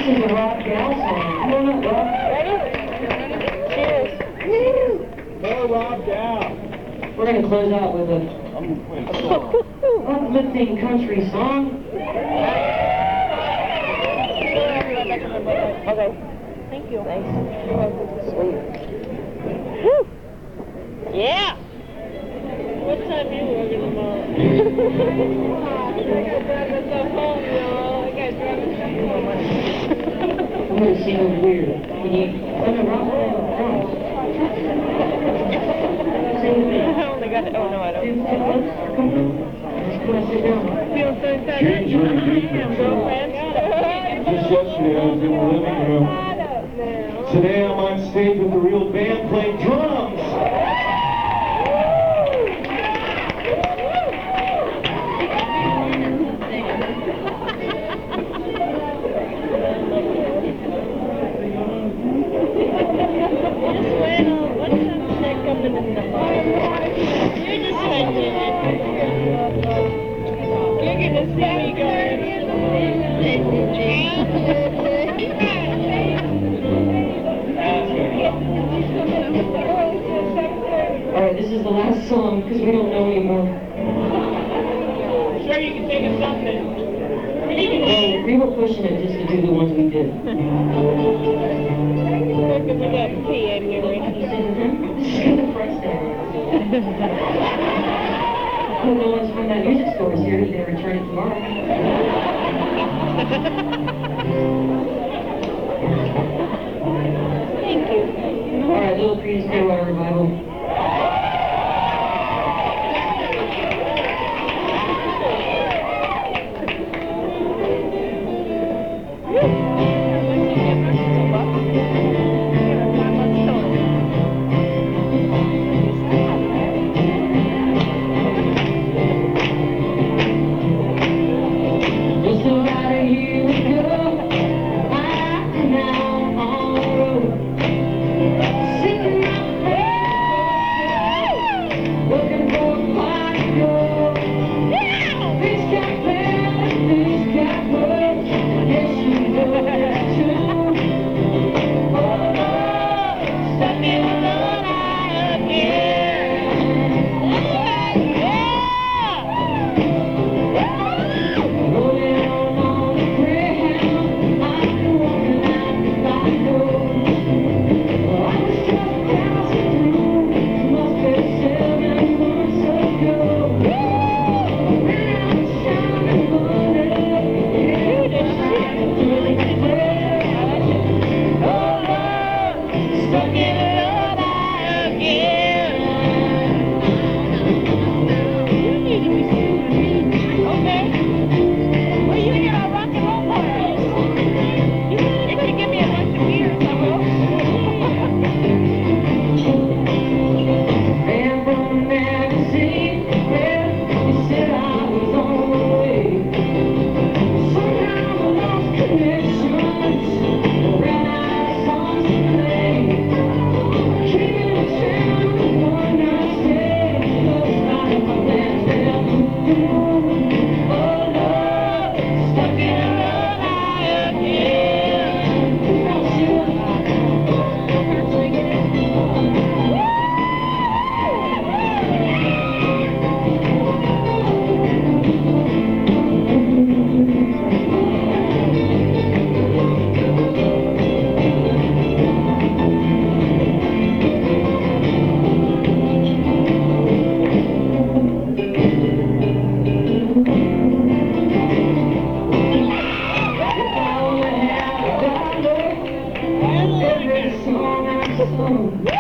This is a rock gal song. Come on up, Rob. Ready? Cheers. More Rob down. We're going to close out with a uplifting country song. Okay. Thank you. Thanks. Sweet. Woo! Yeah! What time are you working tomorrow? I gotta drive myself home, y'all. I gotta drive myself home. I'm going to sing over here. Can you... I'm going to rock the drums. Sing with me. I only got it. Oh, no, I don't. Come on, sit down. Feel so excited. Girlfriend. Just yesterday I was in the living room. Today I'm on stage with the real band playing drums. Alright, this is the last song because we don't know anymore. Sure, you can take us something. Well, we were pushing it just to do the ones we did. Because we got PA memory. This is the price tag. I don't know what's from that music store is here. He's going to return it tomorrow. Thank you. Alright, Little Creedence Clearwater Revival. Every song I sung.